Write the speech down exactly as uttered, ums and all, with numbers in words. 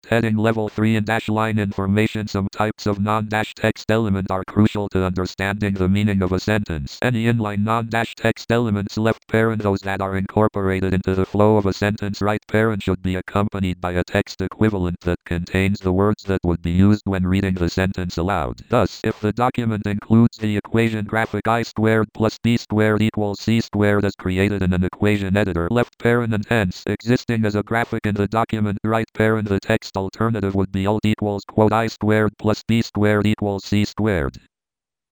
Heading Level three and dash line information. Some types of non-dash text element are crucial to understanding the meaning of a sentence. Any inline non-dash text elements left parent, those that are incorporated into the flow of a sentence, right parent, should be accompanied by a text equivalent that contains the words that would be used when reading the sentence aloud. Thus, if the document includes the equation graphic I squared plus B squared equals C squared as created in an equation editor, left parent, and hence existing as a graphic in the document, right parent, the text alternative would be alt equals quote I squared plus B squared equals C squared.